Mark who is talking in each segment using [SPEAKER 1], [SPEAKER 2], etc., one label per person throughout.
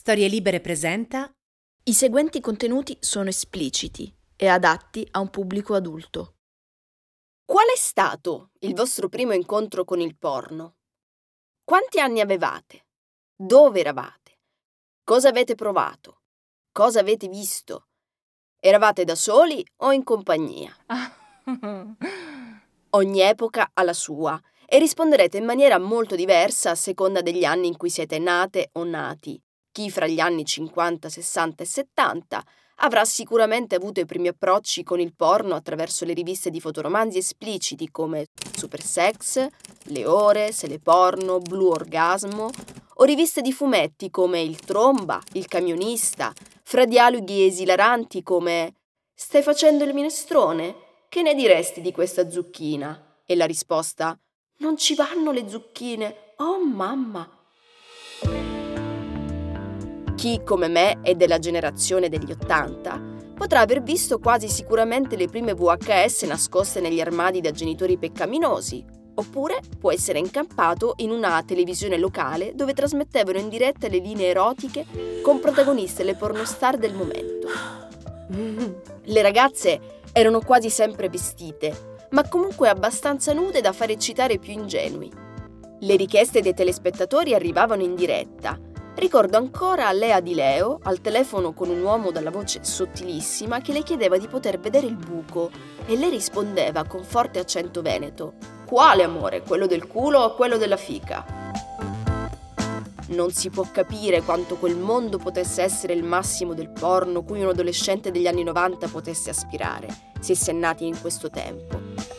[SPEAKER 1] Storie Libere presenta.
[SPEAKER 2] I seguenti contenuti sono espliciti e adatti a un pubblico adulto.
[SPEAKER 3] Qual è stato il vostro primo incontro con il porno? Quanti anni avevate? Dove eravate? Cosa avete provato? Cosa avete visto? Eravate da soli o in compagnia? Ogni epoca ha la sua e risponderete in maniera molto diversa a seconda degli anni in cui siete nate o nati. Chi fra gli anni 50, 60 e 70 avrà sicuramente avuto i primi approcci con il porno attraverso le riviste di fotoromanzi espliciti come Super Sex, Le Ore, Sele Porno, Blu Orgasmo, o riviste di fumetti come Il Tromba, Il Camionista, fra dialoghi esilaranti come «Stai facendo il minestrone? Che ne diresti di questa zucchina?» E la risposta «Non ci vanno le zucchine, oh mamma!» Chi, come me, è della generazione degli '80, potrà aver visto quasi sicuramente le prime VHS nascoste negli armadi da genitori peccaminosi, oppure può essere incampato in una televisione locale dove trasmettevano in diretta le linee erotiche con protagoniste le pornostar del momento. Le ragazze erano quasi sempre vestite, ma comunque abbastanza nude da far eccitare i più ingenui. Le richieste dei telespettatori arrivavano in diretta. Ricordo ancora Lea Di Leo al telefono con un uomo dalla voce sottilissima che le chiedeva di poter vedere il buco e lei rispondeva con forte accento veneto: «Quale amore? Quello del culo o quello della fica?» Non si può capire quanto quel mondo potesse essere il massimo del porno cui un adolescente degli anni 90 potesse aspirare, se si è nati in questo tempo.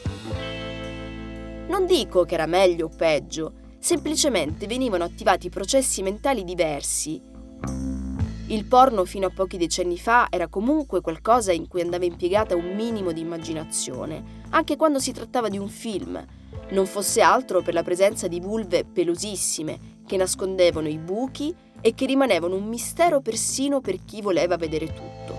[SPEAKER 3] Non dico che era meglio o peggio, semplicemente venivano attivati processi mentali diversi. Il porno fino a pochi decenni fa era comunque qualcosa in cui andava impiegata un minimo di immaginazione, anche quando si trattava di un film, non fosse altro per la presenza di vulve pelosissime che nascondevano i buchi e che rimanevano un mistero persino per chi voleva vedere tutto.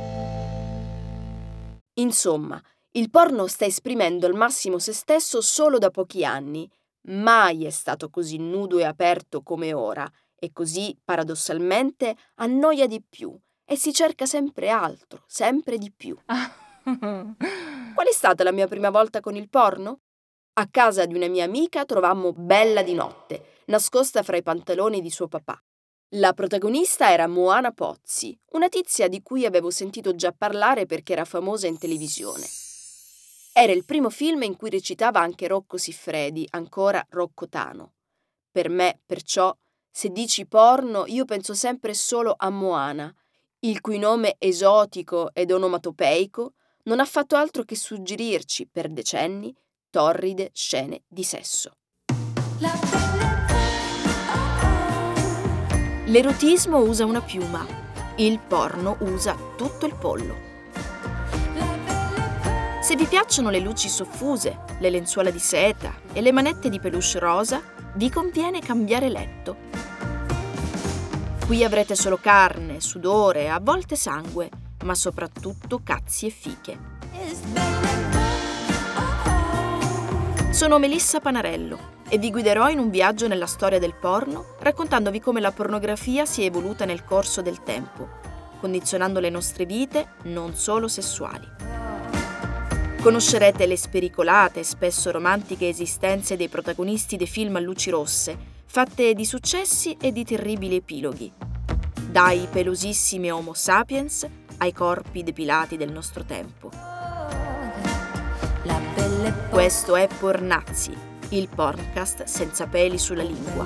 [SPEAKER 3] Insomma, il porno sta esprimendo al massimo se stesso solo da pochi anni. Mai è stato così nudo e aperto come ora, e così, paradossalmente, annoia di più e si cerca sempre altro, sempre di più. Qual è stata la mia prima volta con il porno? A casa di una mia amica trovammo Bella di notte, nascosta fra i pantaloni di suo papà. La protagonista era Moana Pozzi, una tizia di cui avevo sentito già parlare perché era famosa in televisione. Era il primo film in cui recitava anche Rocco Siffredi, ancora Rocco Tano. Per me, perciò, se dici porno, io penso sempre solo a Moana, il cui nome esotico ed onomatopeico non ha fatto altro che suggerirci, per decenni, torride scene di sesso. L'erotismo usa una piuma, il porno usa tutto il pollo. Se vi piacciono le luci soffuse, le lenzuola di seta e le manette di peluche rosa, vi conviene cambiare letto. Qui avrete solo carne, sudore, a volte sangue, ma soprattutto cazzi e fiche. Sono Melissa Panarello e vi guiderò in un viaggio nella storia del porno, raccontandovi come la pornografia si è evoluta nel corso del tempo, condizionando le nostre vite non solo sessuali. Conoscerete le spericolate e spesso romantiche esistenze dei protagonisti dei film a luci rosse, fatte di successi e di terribili epiloghi. Dai pelosissimi Homo sapiens ai corpi depilati del nostro tempo. Questo è Pornazzi, il porncast senza peli sulla lingua.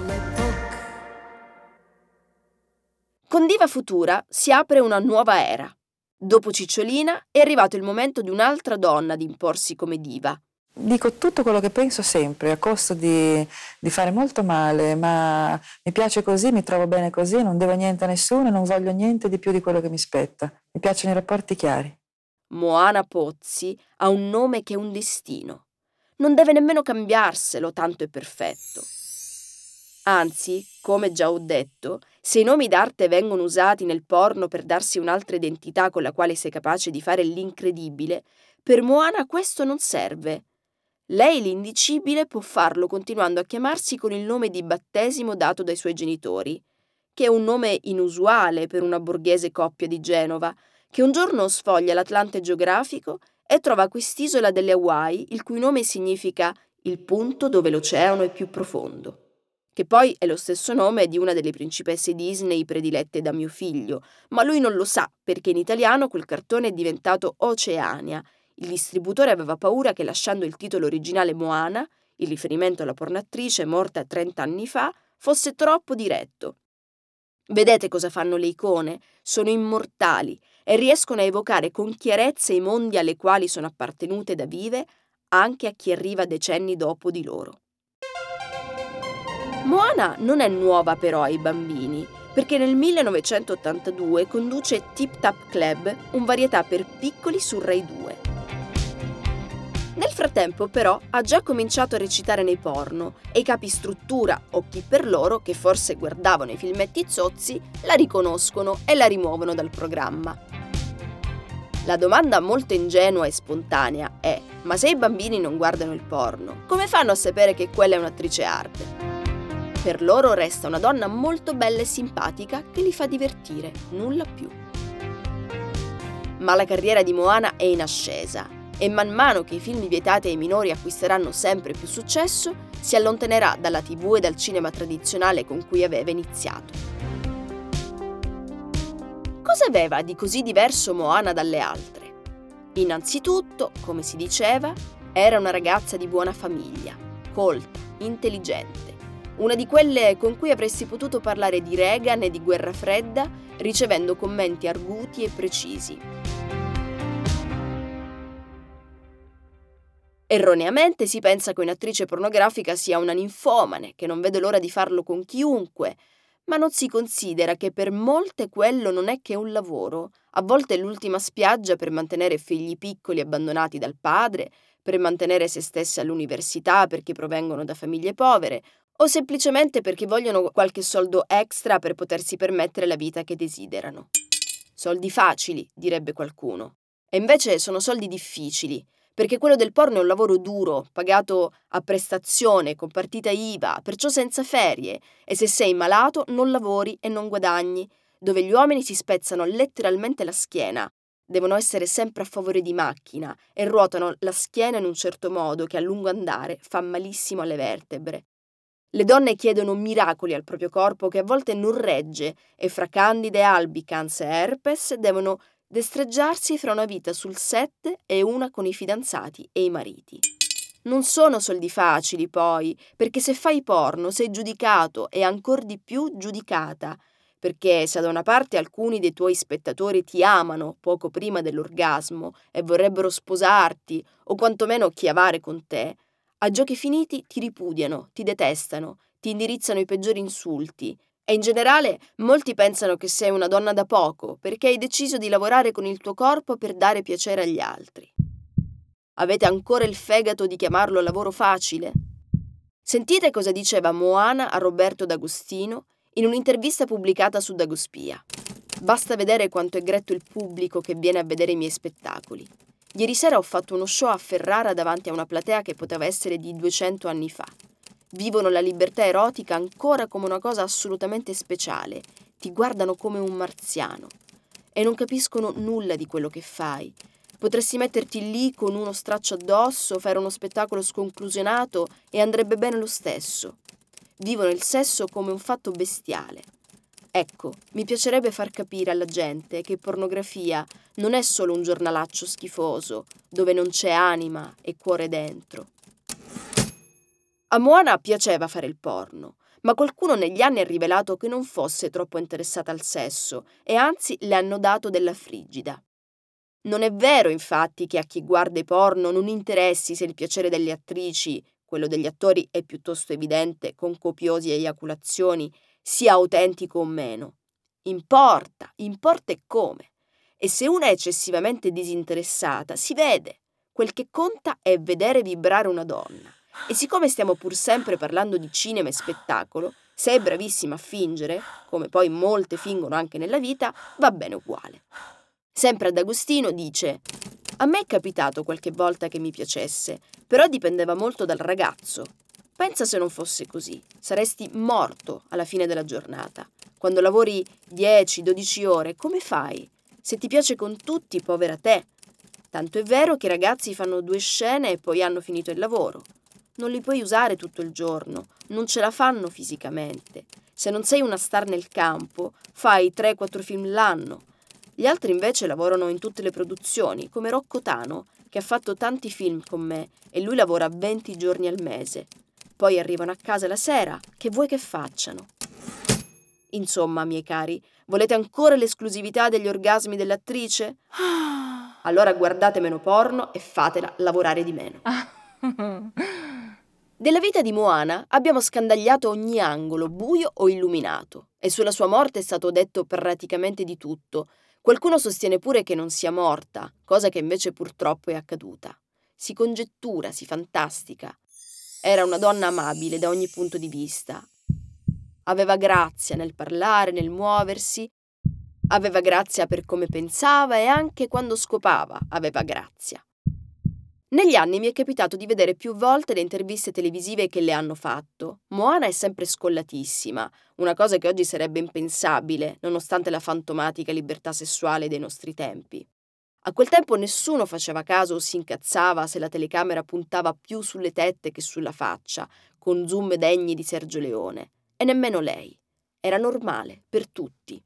[SPEAKER 3] Con Diva Futura si apre una nuova era. Dopo Cicciolina è arrivato il momento di un'altra donna ad imporsi come diva.
[SPEAKER 4] Dico tutto quello che penso sempre, a costo di fare molto male, ma mi piace così, mi trovo bene così, non devo niente a nessuno, non voglio niente di più di quello che mi spetta. Mi piacciono i rapporti chiari.
[SPEAKER 3] Moana Pozzi ha un nome che è un destino. Non deve nemmeno cambiarselo, tanto è perfetto. Anzi, come già ho detto, se i nomi d'arte vengono usati nel porno per darsi un'altra identità con la quale sei capace di fare l'incredibile, per Moana questo non serve. Lei l'indicibile può farlo continuando a chiamarsi con il nome di battesimo dato dai suoi genitori, che è un nome inusuale per una borghese coppia di Genova, che un giorno sfoglia l'Atlante geografico e trova quest'isola delle Hawaii, il cui nome significa il punto dove l'oceano è più profondo, che poi è lo stesso nome di una delle principesse Disney predilette da mio figlio, ma lui non lo sa perché in italiano quel cartone è diventato Oceania. Il distributore aveva paura che lasciando il titolo originale Moana, il riferimento alla pornoattrice morta 30 anni fa, fosse troppo diretto. Vedete cosa fanno le icone? Sono immortali e riescono a evocare con chiarezza i mondi alle quali sono appartenute da vive anche a chi arriva decenni dopo di loro. Moana non è nuova però ai bambini, perché nel 1982 conduce Tip Tap Club, un varietà per piccoli su Rai 2. Nel frattempo, però, ha già cominciato a recitare nei porno e i capi struttura, o chi per loro, che forse guardavano i filmetti zozzi, la riconoscono e la rimuovono dal programma. La domanda molto ingenua e spontanea è: ma se i bambini non guardano il porno, come fanno a sapere che quella è un'attrice arte? Per loro resta una donna molto bella e simpatica che li fa divertire, nulla più. Ma la carriera di Moana è in ascesa e man mano che i film vietati ai minori acquisteranno sempre più successo, si allontanerà dalla TV e dal cinema tradizionale con cui aveva iniziato. Cosa aveva di così diverso Moana dalle altre? Innanzitutto, come si diceva, era una ragazza di buona famiglia, colta, intelligente, una di quelle con cui avresti potuto parlare di Reagan e di guerra fredda, ricevendo commenti arguti e precisi. Erroneamente si pensa che un'attrice pornografica sia una ninfomane, che non vede l'ora di farlo con chiunque, ma non si considera che per molte quello non è che un lavoro, a volte è l'ultima spiaggia per mantenere figli piccoli abbandonati dal padre, per mantenere se stesse all'università perché provengono da famiglie povere, o semplicemente perché vogliono qualche soldo extra per potersi permettere la vita che desiderano. Soldi facili, direbbe qualcuno. E invece sono soldi difficili, perché quello del porno è un lavoro duro, pagato a prestazione, con partita IVA, perciò senza ferie, e se sei malato non lavori e non guadagni, dove gli uomini si spezzano letteralmente la schiena, devono essere sempre a favore di macchina e ruotano la schiena in un certo modo che a lungo andare fa malissimo alle vertebre. Le donne chiedono miracoli al proprio corpo che a volte non regge e fra candide, albicans e herpes devono destreggiarsi fra una vita sul set e una con i fidanzati e i mariti. Non sono soldi facili poi, perché se fai porno sei giudicato e ancor di più giudicata, perché se da una parte alcuni dei tuoi spettatori ti amano poco prima dell'orgasmo e vorrebbero sposarti o quantomeno chiavare con te, a giochi finiti ti ripudiano, ti detestano, ti indirizzano i peggiori insulti e in generale molti pensano che sei una donna da poco perché hai deciso di lavorare con il tuo corpo per dare piacere agli altri. Avete ancora il fegato di chiamarlo lavoro facile? Sentite cosa diceva Moana a Roberto D'Agostino in un'intervista pubblicata su Dagospia. Basta vedere quanto è gretto il pubblico che viene a vedere i miei spettacoli. Ieri sera ho fatto uno show a Ferrara davanti a una platea che poteva essere di 200 anni fa. Vivono la libertà erotica ancora come una cosa assolutamente speciale. Ti guardano come un marziano. E non capiscono nulla di quello che fai. Potresti metterti lì con uno straccio addosso, fare uno spettacolo sconclusionato e andrebbe bene lo stesso. Vivono il sesso come un fatto bestiale. Ecco, mi piacerebbe far capire alla gente che pornografia non è solo un giornalaccio schifoso, dove non c'è anima e cuore dentro. A Moana piaceva fare il porno, ma qualcuno negli anni ha rivelato che non fosse troppo interessata al sesso e anzi le hanno dato della frigida. Non è vero, infatti, che a chi guarda i porno non interessi se il piacere delle attrici, quello degli attori è piuttosto evidente, con copiose eiaculazioni, sia autentico o meno. Importa e come. E se una è eccessivamente disinteressata, si vede. Quel che conta è vedere vibrare una donna. E siccome stiamo pur sempre parlando di cinema e spettacolo, se è bravissima a fingere, come poi molte fingono anche nella vita, va bene uguale. Sempre ad Agostino dice: a me è capitato qualche volta che mi piacesse, però dipendeva molto dal ragazzo. Pensa se non fosse così. Saresti morto alla fine della giornata. Quando lavori 10-12 ore, come fai? Se ti piace con tutti, povera te. Tanto è vero che i ragazzi fanno 2 scene e poi hanno finito il lavoro. Non li puoi usare tutto il giorno, non ce la fanno fisicamente. Se non sei una star nel campo, fai 3-4 film l'anno. Gli altri invece lavorano in tutte le produzioni, come Rocco Tano, che ha fatto tanti film con me e lui lavora 20 giorni al mese. Poi arrivano a casa la sera, che vuoi che facciano? Insomma, miei cari, volete ancora l'esclusività degli orgasmi dell'attrice? Allora guardate meno porno e fatela lavorare di meno. Della vita di Moana abbiamo scandagliato ogni angolo, buio o illuminato, e sulla sua morte è stato detto praticamente di tutto. Qualcuno sostiene pure che non sia morta, cosa che invece purtroppo è accaduta. Si congettura, si fantastica. Era una donna amabile da ogni punto di vista. Aveva grazia nel parlare, nel muoversi, aveva grazia per come pensava e anche quando scopava aveva grazia. Negli anni mi è capitato di vedere più volte le interviste televisive che le hanno fatto. Moana è sempre scollatissima, una cosa che oggi sarebbe impensabile, nonostante la fantomatica libertà sessuale dei nostri tempi. A quel tempo nessuno faceva caso o si incazzava se la telecamera puntava più sulle tette che sulla faccia, con zoom degni di Sergio Leone. E nemmeno lei. Era normale, per tutti.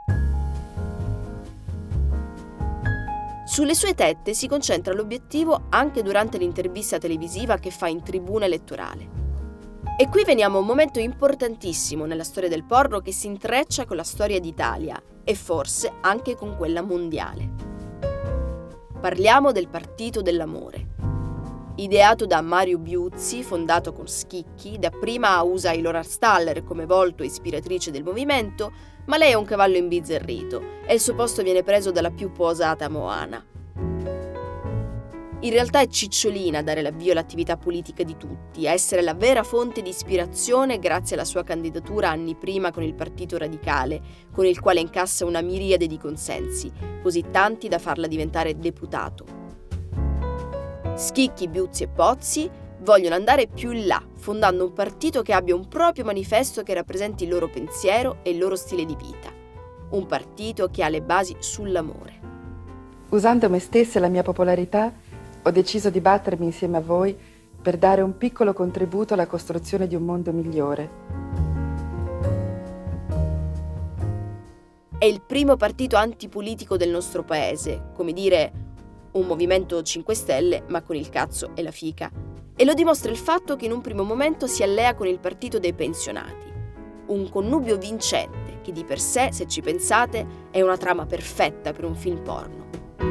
[SPEAKER 3] Sulle sue tette si concentra l'obiettivo anche durante l'intervista televisiva che fa in tribuna elettorale. E qui veniamo a un momento importantissimo nella storia del porno che si intreccia con la storia d'Italia e forse anche con quella mondiale. Parliamo del Partito dell'Amore. Ideato da Mario Biuzzi, fondato con Schicchi, dapprima usa Ilona Staller come volto e ispiratrice del movimento, ma lei è un cavallo imbizzarrito e il suo posto viene preso dalla più posata Moana. In realtà è Cicciolina a dare l'avvio all'attività politica di tutti, a essere la vera fonte di ispirazione grazie alla sua candidatura anni prima con il Partito Radicale, con il quale incassa una miriade di consensi, così tanti da farla diventare deputato. Schicchi, Biuzzi e Pozzi vogliono andare più in là, fondando un partito che abbia un proprio manifesto che rappresenti il loro pensiero e il loro stile di vita. Un partito che ha le basi sull'amore.
[SPEAKER 4] Usando me stessa e la mia popolarità, ho deciso di battermi insieme a voi per dare un piccolo contributo alla costruzione di un mondo migliore.
[SPEAKER 3] È il primo partito antipolitico del nostro paese, come dire un movimento 5 Stelle ma con il cazzo e la fica. E lo dimostra il fatto che in un primo momento si allea con il partito dei pensionati. Un connubio vincente che di per sé, se ci pensate, è una trama perfetta per un film porno.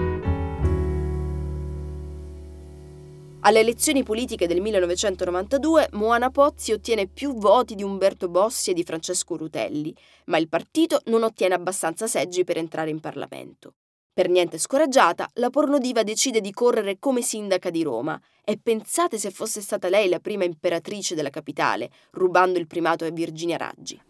[SPEAKER 3] Alle elezioni politiche del 1992 Moana Pozzi ottiene più voti di Umberto Bossi e di Francesco Rutelli, ma il partito non ottiene abbastanza seggi per entrare in Parlamento. Per niente scoraggiata, la pornodiva decide di correre come sindaca di Roma e pensate se fosse stata lei la prima imperatrice della capitale, rubando il primato a Virginia Raggi.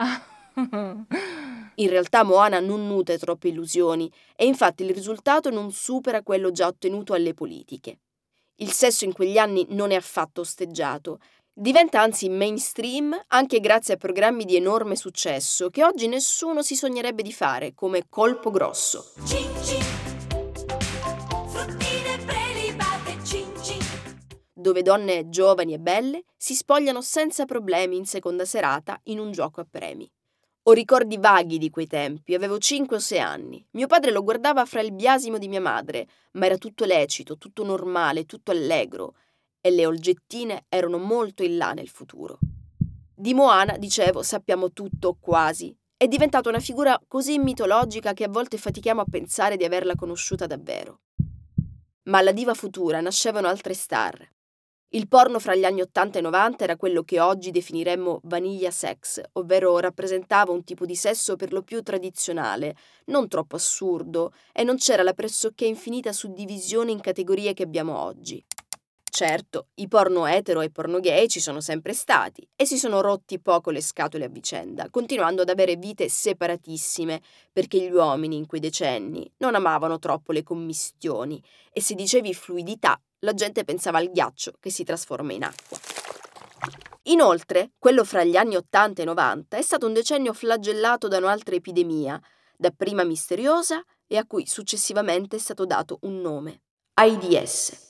[SPEAKER 3] In realtà Moana non nutre troppe illusioni e infatti il risultato non supera quello già ottenuto alle politiche. Il sesso in quegli anni non è affatto osteggiato, diventa anzi mainstream anche grazie a programmi di enorme successo che oggi nessuno si sognerebbe di fare, come Colpo Grosso. Cin cin, fruttine prelibate, cin cin, dove donne giovani e belle si spogliano senza problemi in seconda serata in un gioco a premi. Ho ricordi vaghi di quei tempi, avevo 5 o 6 anni. Mio padre lo guardava fra il biasimo di mia madre, ma era tutto lecito, tutto normale, tutto allegro. E le olgettine erano molto in là nel futuro. Di Moana, dicevo, sappiamo tutto quasi. È diventata una figura così mitologica che a volte fatichiamo a pensare di averla conosciuta davvero. Ma alla diva futura nascevano altre star. Il porno fra gli anni 80 e 90 era quello che oggi definiremmo vanilla sex, ovvero rappresentava un tipo di sesso per lo più tradizionale, non troppo assurdo, e non c'era la pressoché infinita suddivisione in categorie che abbiamo oggi. Certo, i porno etero e porno gay ci sono sempre stati e si sono rotti poco le scatole a vicenda, continuando ad avere vite separatissime, perché gli uomini in quei decenni non amavano troppo le commistioni e se dicevi fluidità, la gente pensava al ghiaccio che si trasforma in acqua. Inoltre, quello fra gli anni 80 e 90 è stato un decennio flagellato da un'altra epidemia, dapprima misteriosa e a cui successivamente è stato dato un nome: AIDS.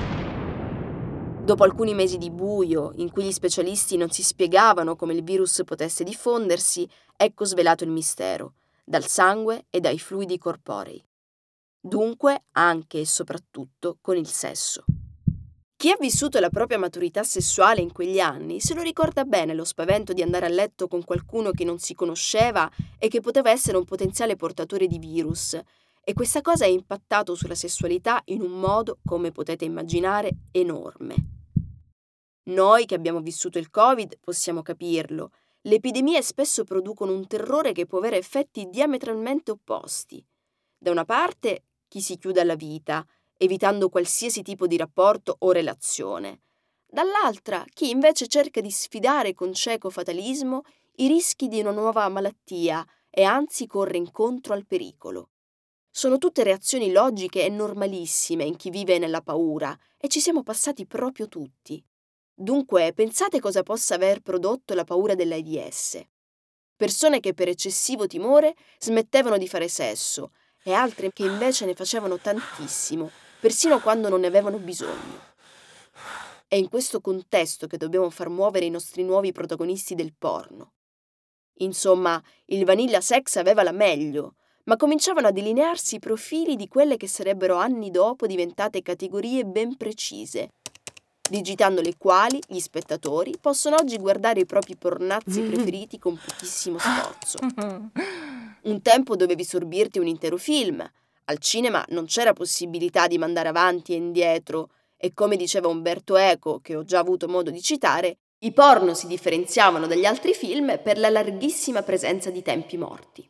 [SPEAKER 3] Dopo alcuni mesi di buio, in cui gli specialisti non si spiegavano come il virus potesse diffondersi, ecco svelato il mistero, dal sangue e dai fluidi corporei. Dunque, anche e soprattutto con il sesso. Chi ha vissuto la propria maturità sessuale in quegli anni se lo ricorda bene lo spavento di andare a letto con qualcuno che non si conosceva e che poteva essere un potenziale portatore di virus, e questa cosa ha impattato sulla sessualità in un modo, come potete immaginare, enorme. Noi che abbiamo vissuto il Covid possiamo capirlo. Le epidemie spesso producono un terrore che può avere effetti diametralmente opposti. Da una parte, chi si chiude alla vita, evitando qualsiasi tipo di rapporto o relazione. Dall'altra, chi invece cerca di sfidare con cieco fatalismo i rischi di una nuova malattia e anzi corre incontro al pericolo. Sono tutte reazioni logiche e normalissime in chi vive nella paura, e ci siamo passati proprio tutti. Dunque, pensate cosa possa aver prodotto la paura dell'AIDS. Persone che per eccessivo timore smettevano di fare sesso e altre che invece ne facevano tantissimo, persino quando non ne avevano bisogno. È in questo contesto che dobbiamo far muovere i nostri nuovi protagonisti del porno. Insomma, il vanilla sex aveva la meglio, ma cominciavano a delinearsi i profili di quelle che sarebbero anni dopo diventate categorie ben precise, digitando le quali gli spettatori possono oggi guardare i propri pornazzi preferiti con pochissimo sforzo. Un tempo dovevi sorbirti un intero film. Al cinema non c'era possibilità di mandare avanti e indietro, e come diceva Umberto Eco, che ho già avuto modo di citare, i porno si differenziavano dagli altri film per la larghissima presenza di tempi morti.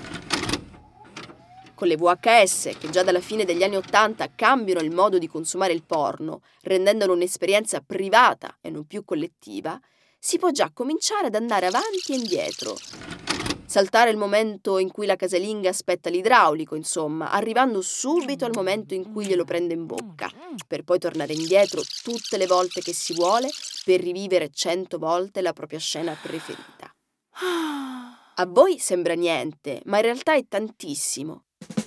[SPEAKER 3] Con le VHS, che già dalla fine degli anni '80 cambiano il modo di consumare il porno, rendendolo un'esperienza privata e non più collettiva, si può già cominciare ad andare avanti e indietro. Saltare il momento in cui la casalinga aspetta l'idraulico, insomma, arrivando subito al momento in cui glielo prende in bocca, per poi tornare indietro tutte le volte che si vuole per rivivere 100 volte la propria scena preferita. A voi sembra niente, ma in realtà è tantissimo.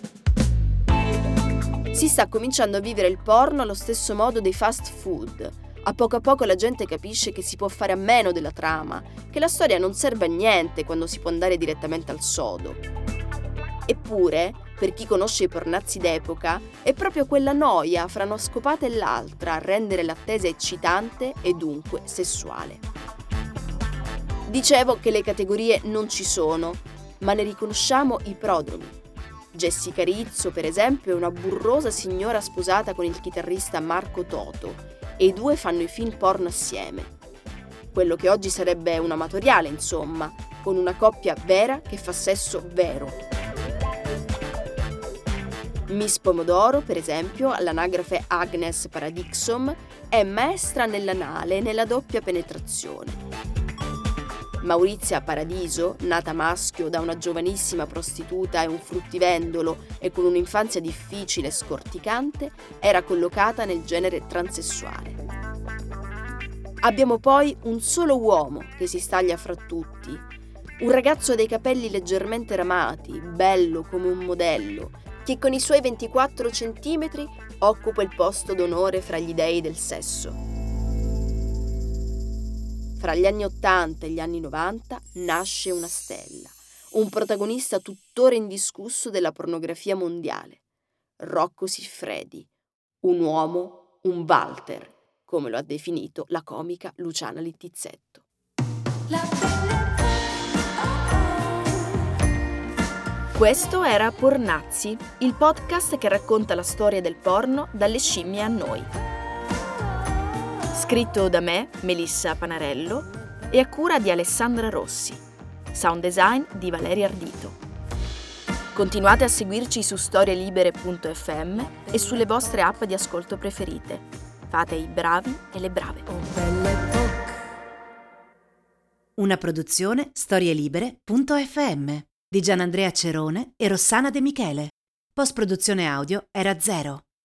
[SPEAKER 3] Si sta cominciando a vivere il porno allo stesso modo dei fast food. A poco la gente capisce che si può fare a meno della trama, che la storia non serve a niente quando si può andare direttamente al sodo. Eppure, per chi conosce i pornazzi d'epoca, è proprio quella noia fra una scopata e l'altra a rendere l'attesa eccitante e dunque sessuale. Dicevo che le categorie non ci sono, ma ne riconosciamo i prodromi. Jessica Rizzo, per esempio, è una burrosa signora sposata con il chitarrista Marco Toto e i due fanno i film porno assieme. Quello che oggi sarebbe un amatoriale, insomma, con una coppia vera che fa sesso vero. Miss Pomodoro, per esempio, all'anagrafe Agnes Paradixom, è maestra nell'anale e nella doppia penetrazione. Maurizia Paradiso, nata maschio da una giovanissima prostituta e un fruttivendolo e con un'infanzia difficile e scorticante, era collocata nel genere transessuale. Abbiamo poi un solo uomo che si staglia fra tutti, un ragazzo dai capelli leggermente ramati, bello come un modello, che con i suoi 24 centimetri occupa il posto d'onore fra gli dei del sesso. Fra gli anni 80 e gli anni 90 nasce una stella, un protagonista tuttora indiscusso della pornografia mondiale, Rocco Siffredi, un uomo, un Walter, come lo ha definito la comica Luciana Littizzetto. Questo era Pornazzi, il podcast che racconta la storia del porno dalle scimmie a noi. Scritto da me, Melissa Panarello, e a cura di Alessandra Rossi. Sound design di Valeria Ardito. Continuate a seguirci su storielibere.fm e sulle vostre app di ascolto preferite. Fate i bravi e le brave.
[SPEAKER 1] Una produzione storielibere.fm di Gianandrea Cerone e Rossana De Michele. Post-produzione audio era 0.